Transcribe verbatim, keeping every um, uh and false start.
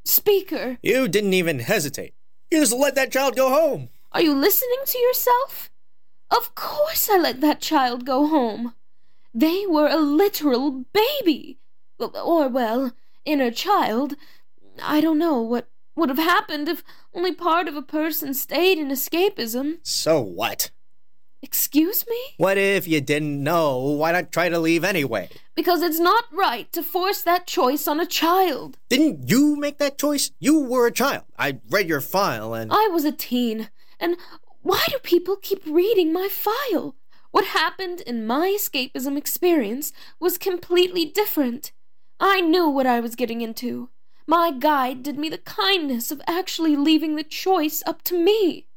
speaker. You didn't even hesitate. You just let that child go home. Are you listening to yourself? Of course I let that child go home. They were a literal baby. Or, well, inner child. I don't know what would have happened if only part of a person stayed in escapism. So what? Excuse me? What if you didn't know? Why not try to leave anyway? Because it's not right to force that choice on a child. Didn't you make that choice? You were a child. I read your file and... I was a teen. And why do people keep reading my file? What happened in my escapism experience was completely different. I knew what I was getting into. My guide did me the kindness of actually leaving the choice up to me.